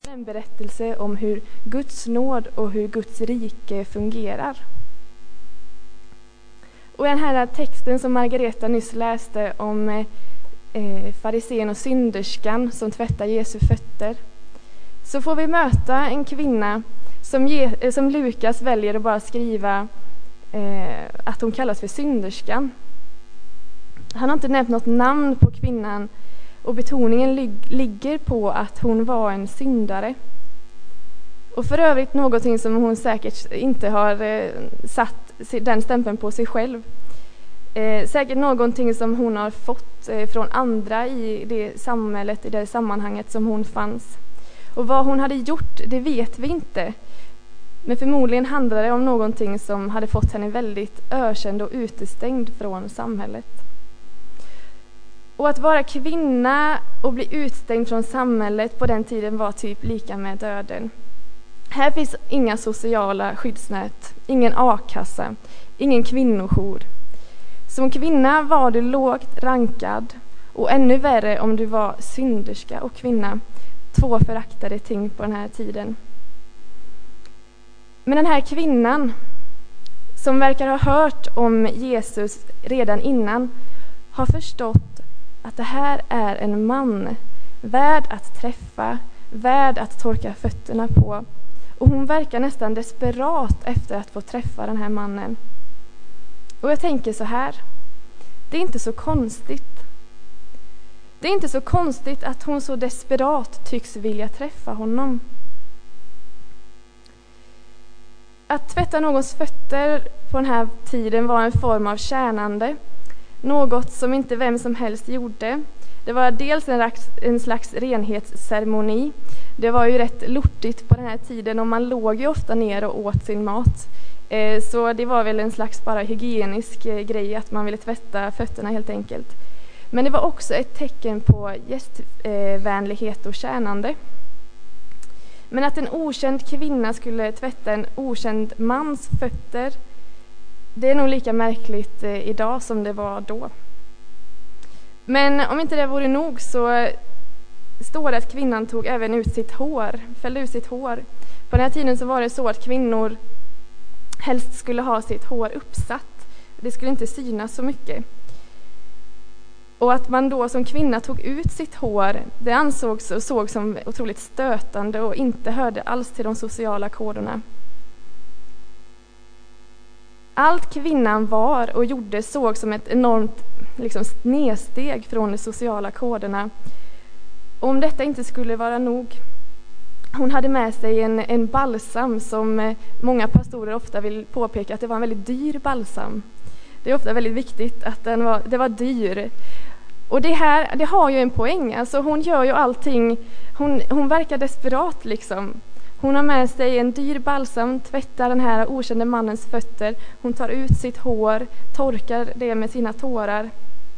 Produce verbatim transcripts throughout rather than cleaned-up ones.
En berättelse om hur Guds nåd och hur Guds rike fungerar. Och i den här texten som Margareta nyss läste om eh, farisén och synderskan som tvättar Jesu fötter, så får vi möta en kvinna som, ge, som Lukas väljer att bara skriva eh, att hon kallas för synderskan. Han har inte nämnt något namn på kvinnan, och betoningen lig- ligger på att hon var en syndare. Och för övrigt någonting som hon säkert inte har eh, satt den stämpeln på sig själv. Eh, säkert någonting som hon har fått eh, från andra i det samhället, i det sammanhanget som hon fanns. Och vad hon hade gjort, det vet vi inte. Men förmodligen handlade det om någonting som hade fått henne väldigt ökänd och utestängd från samhället. Och att vara kvinna och bli utstängd från samhället på den tiden var typ lika med döden. Här finns inga sociala skyddsnät, ingen a-kassa, ingen kvinnojour. Som kvinna var du lågt rankad, och ännu värre om du var synderska och kvinna. Två föraktade ting på den här tiden. Men den här kvinnan, som verkar ha hört om Jesus redan innan, har förstått att det här är en man, värd att träffa, värd att torka fötterna på. Och hon verkar nästan desperat efter att få träffa den här mannen. Och jag tänker så här, det är inte så konstigt. Det är inte så konstigt att hon så desperat tycks vilja träffa honom. Att tvätta någons fötter på den här tiden var en form av tjänande. Något som inte vem som helst gjorde. Det var dels en, en slags renhetsceremoni. Det var ju rätt lortigt på den här tiden, och man låg ju ofta ner och åt sin mat. Eh, så det var väl en slags bara hygienisk eh, grej att man ville tvätta fötterna helt enkelt. Men det var också ett tecken på gästvänlighet och tjänande. Men att en okänd kvinna skulle tvätta en okänd mans fötter, det är nog lika märkligt eh, idag som det var då. Men om inte det vore nog, så står det att kvinnan tog även ut sitt hår, fällde ut sitt hår. På den här tiden så var det så att kvinnor helst skulle ha sitt hår uppsatt. Det skulle inte synas så mycket. Och att man då som kvinna tog ut sitt hår, det ansågs och såg som otroligt stötande och inte hörde alls till de sociala koderna. Allt kvinnan var och gjorde såg som ett enormt liksom, snedsteg från de sociala koderna. Och om detta inte skulle vara nog, hon hade med sig en, en balsam som många pastorer ofta vill påpeka att det var en väldigt dyr balsam. Det är ofta väldigt viktigt att den var, det var dyr. Och det här, det har ju en poäng. Alltså hon gör ju allting, hon, hon verkar desperat liksom. Hon har med sig en dyr balsam, tvättar den här okände mannens fötter. Hon tar ut sitt hår, torkar det med sina tårar.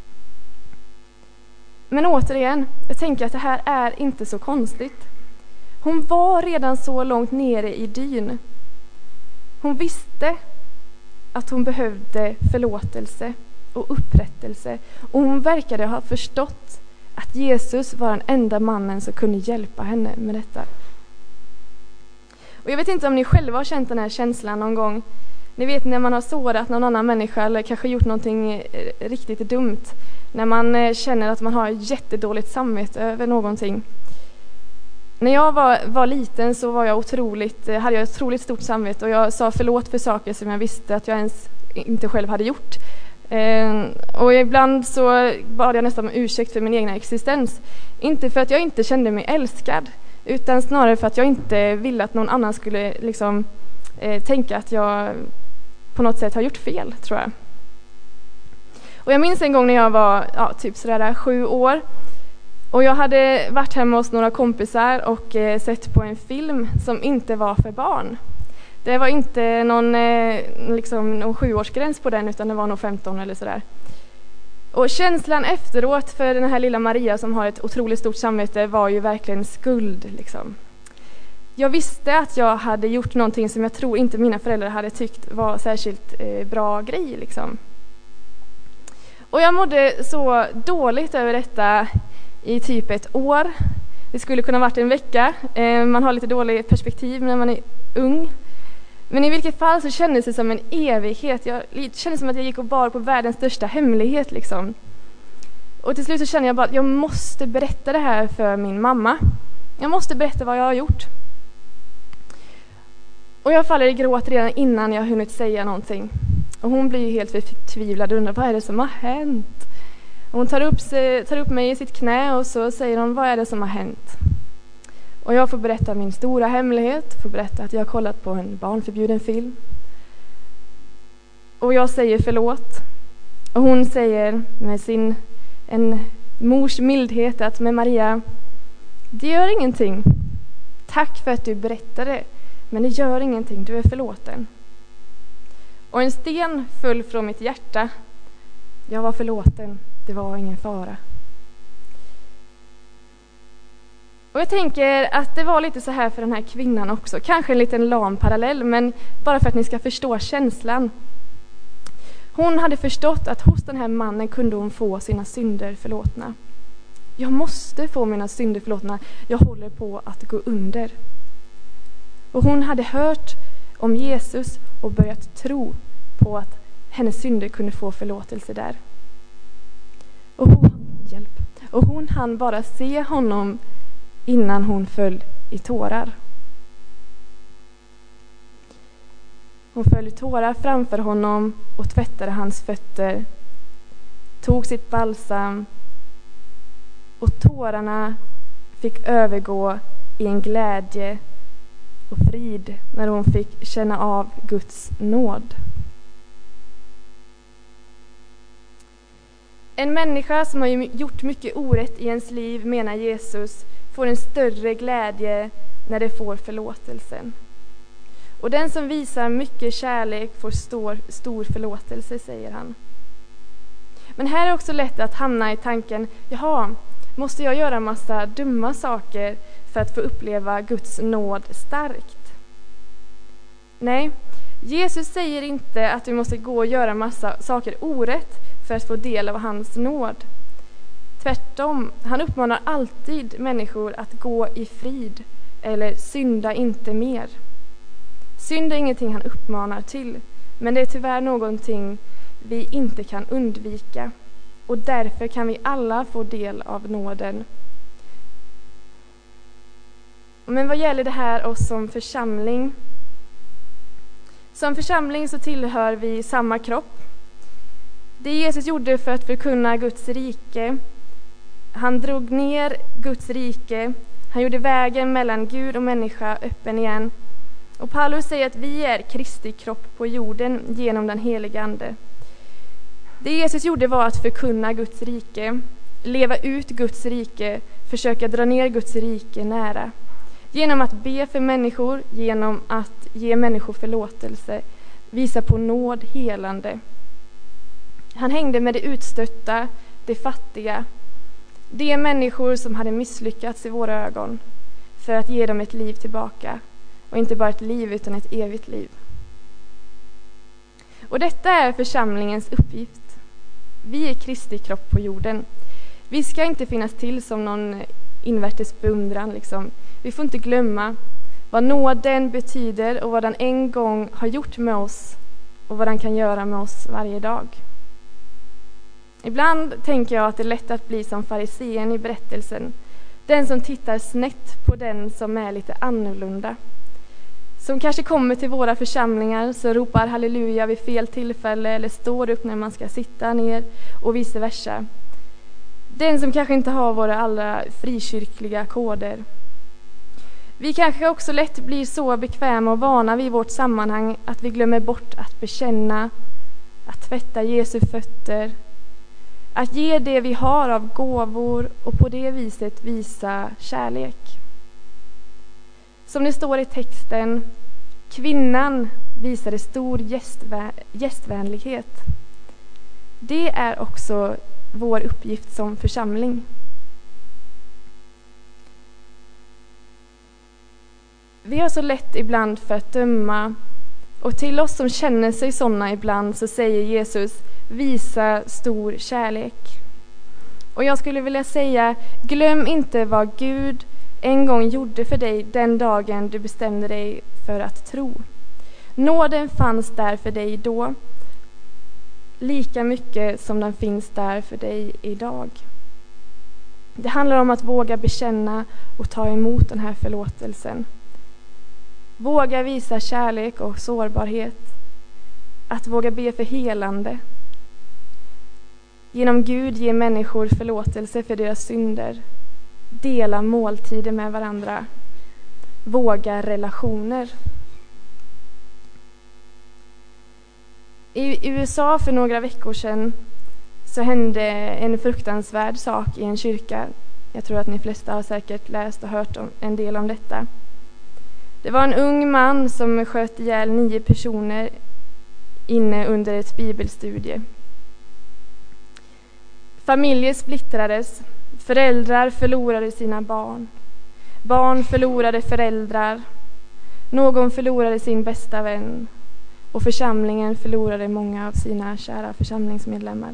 Men återigen, jag tänker att det här är inte så konstigt. Hon var redan så långt nere i dyn. Hon visste att hon behövde förlåtelse och upprättelse. Och hon verkade ha förstått att Jesus var den enda mannen som kunde hjälpa henne med detta. Och jag vet inte om ni själva har känt den här känslan någon gång. Ni vet när man har sårat någon annan människa eller kanske gjort någonting riktigt dumt. När man känner att man har jättedåligt samvete över någonting. När jag var, var liten så var jag otroligt, hade jag ett otroligt stort samvete, och jag sa förlåt för saker som jag visste att jag ens inte själv hade gjort. Eh, och ibland så bad jag nästan om ursäkt för min egna existens. Inte för att jag inte kände mig älskad, utan snarare för att jag inte ville att någon annan skulle liksom, eh, tänka att jag på något sätt har gjort fel, tror jag. Och jag minns en gång när jag var ja, typ sådär sju år. Och jag hade varit hemma hos några kompisar och eh, sett på en film som inte var för barn. Det var inte någon, eh, liksom, någon sjuårsgräns på den, utan det var nog femton eller sådär. Och känslan efteråt för den här lilla Maria som har ett otroligt stort samvete var ju verkligen skuld. Liksom. Jag visste att jag hade gjort någonting som jag tror inte mina föräldrar hade tyckt var särskilt eh, bra grej. Liksom. Och jag mådde så dåligt över detta i typ ett år. Det skulle kunna varit en vecka. Eh, man har lite dålig perspektiv när man är ung. Men i vilket fall så kändes det som en evighet. Jag kände som att jag gick och bar på världens största hemlighet liksom. Och till slut så kände jag bara att jag måste berätta det här för min mamma. Jag måste berätta vad jag har gjort. Och jag faller i gråt redan innan jag hunnit säga någonting. Och hon blir ju helt förtvivlad och undrar, vad är det som har hänt? Och hon tar upp, sig, tar upp mig i sitt knä och så säger hon, vad är det som har hänt? Och jag får berätta min stora hemlighet, får berätta att jag har kollat på en barnförbjuden film. Och jag säger förlåt. Och hon säger med sin en mors mildhet att, med Maria, det gör ingenting. Tack för att du berättade, men det gör ingenting, du är förlåten. Och en sten föll från mitt hjärta. Jag var förlåten, det var ingen fara. Och jag tänker att det var lite så här för den här kvinnan också. Kanske en liten lam parallell, men bara för att ni ska förstå känslan. Hon hade förstått att hos den här mannen kunde hon få sina synder förlåtna. Jag måste få mina synder förlåtna. Jag håller på att gå under. Och hon hade hört om Jesus och börjat tro på att hennes synder kunde få förlåtelse där. Och hon, hjälp. Och hon hann bara se honom innan hon föll i tårar. Hon föll i tårar framför honom och tvättade hans fötter, tog sitt balsam, och tårarna fick övergå i en glädje och frid när hon fick känna av Guds nåd. En människa som har gjort mycket orätt i ens liv, menar Jesus, får en större glädje när det får förlåtelsen. Och den som visar mycket kärlek får stor, stor förlåtelse, säger han. Men här är också lätt att hamna i tanken, jaha, måste jag göra massa dumma saker för att få uppleva Guds nåd starkt? Nej, Jesus säger inte att vi måste gå och göra massa saker orätt för att få del av hans nåd. Tvärtom, han uppmanar alltid människor att gå i frid eller synda inte mer. Synd är ingenting han uppmanar till, men det är tyvärr någonting vi inte kan undvika. Och därför kan vi alla få del av nåden. Men vad gäller det här oss som församling? Som församling så tillhör vi samma kropp. Det Jesus gjorde för att förkunna Guds rike, han drog ner Guds rike, han gjorde vägen mellan Gud och människa öppen igen. Och Paulus säger att vi är Kristi kropp på jorden genom den heliga ande. Det Jesus gjorde var att förkunna Guds rike, leva ut Guds rike, försöka dra ner Guds rike nära. Genom att be för människor, genom att ge människor förlåtelse, visa på nåd, helande. Han hängde med de utstötta, de fattiga, de människor som hade misslyckats i våra ögon, för att ge dem ett liv tillbaka. Och inte bara ett liv utan ett evigt liv. Och detta är församlingens uppgift. Vi är Kristi kropp på jorden. Vi ska inte finnas till som någon invärtes beundran. Liksom. Vi får inte glömma vad nåden betyder och vad den en gång har gjort med oss och vad den kan göra med oss varje dag. Ibland tänker jag att det är lätt att bli som farisén i berättelsen. Den som tittar snett på den som är lite annorlunda. Som kanske kommer till våra församlingar så ropar halleluja vid fel tillfälle eller står upp när man ska sitta ner och vice versa. Den som kanske inte har våra allra frikyrkliga koder. Vi kanske också lätt blir så bekväma och vana vid vårt sammanhang att vi glömmer bort att bekänna, att tvätta Jesu fötter, att ge det vi har av gåvor och på det viset visa kärlek. Som det står i texten, kvinnan visade stor gästvä- gästvänlighet. Det är också vår uppgift som församling. Vi har så lätt ibland för att döma, och till oss som känner sig sådana ibland så säger Jesus, visa stor kärlek. Och jag skulle vilja säga, glöm inte vad Gud en gång gjorde för dig den dagen du bestämde dig för att tro. Nåden fanns där för dig då, lika mycket som den finns där för dig idag. Det handlar om att våga bekänna och ta emot den här förlåtelsen. Våga visa kärlek och sårbarhet. Att våga be för helande. Genom Gud ge människor förlåtelse för deras synder. Dela måltider med varandra. Våga relationer. I U S A för några veckor sedan så hände en fruktansvärd sak i en kyrka. Jag tror att ni flesta har säkert läst och hört om en del om detta. Det var en ung man som sköt ihjäl nio personer inne under ett bibelstudie. Familjer splittrades, föräldrar förlorade sina barn, barn förlorade föräldrar, någon förlorade sin bästa vän och församlingen förlorade många av sina kära församlingsmedlemmar.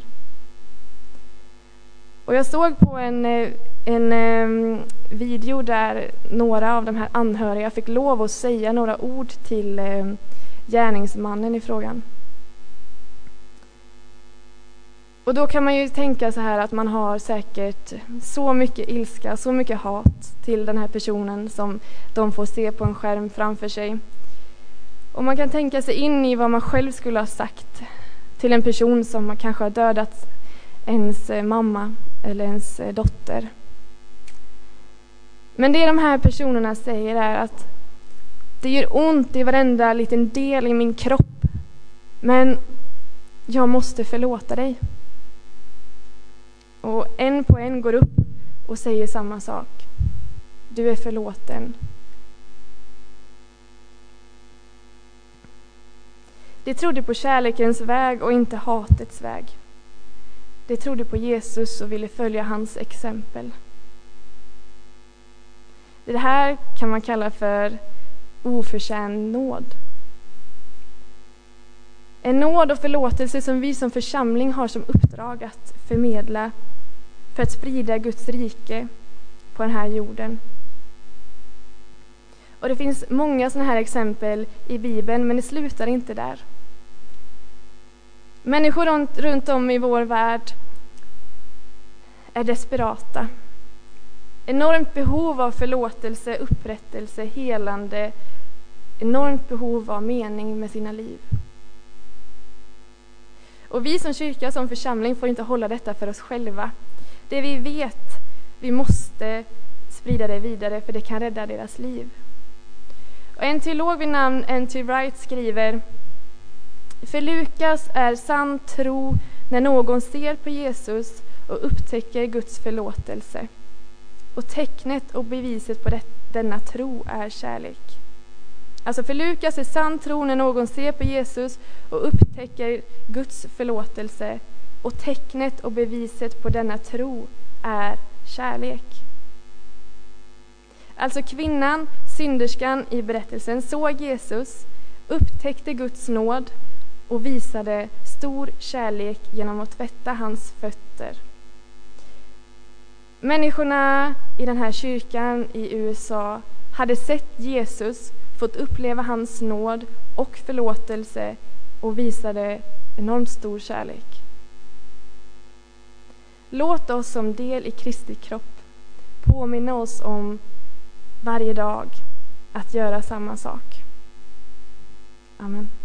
Och jag såg på en, en, en video där några av de här anhöriga fick lov att säga några ord till eh, gärningsmannen i frågan. Och då kan man ju tänka så här att man har säkert så mycket ilska, så mycket hat till den här personen som de får se på en skärm framför sig. Och man kan tänka sig in i vad man själv skulle ha sagt till en person som kanske har dödat ens mamma eller ens dotter. Men det de här personerna säger är att det gör ont i varenda liten del i min kropp, men jag måste förlåta dig. Och en på en går upp och säger samma sak. Du är förlåten. De trodde på kärlekens väg och inte hatets väg. De trodde på Jesus och ville följa hans exempel. Det här kan man kalla för oförtjänt nåd. En nåd och förlåtelse som vi som församling har som uppdrag att förmedla för att sprida Guds rike på den här jorden. Och det finns många sådana här exempel i Bibeln, men det slutar inte där. Människor runt, runt om i vår värld är desperata. Enormt behov av förlåtelse, upprättelse, helande. Enormt behov av mening med sina liv. Och vi som kyrka, som församling, får inte hålla detta för oss själva. Det vi vet, vi måste sprida det vidare, för det kan rädda deras liv. Och en teolog vid namn N T Wright skriver: för Lukas är sann tro när någon ser på Jesus och upptäcker Guds förlåtelse. Och tecknet och beviset på det, denna tro är kärlek. Alltså för Lukas är sann tro när någon ser på Jesus och upptäcker Guds förlåtelse. Och tecknet och beviset på denna tro är kärlek. Alltså kvinnan, synderskan i berättelsen, såg Jesus, upptäckte Guds nåd och visade stor kärlek genom att tvätta hans fötter. Människorna i den här kyrkan i U S A hade sett Jesus, fått uppleva hans nåd och förlåtelse och visade enormt stor kärlek. Låt oss som del i Kristi kropp påminna oss om varje dag att göra samma sak. Amen.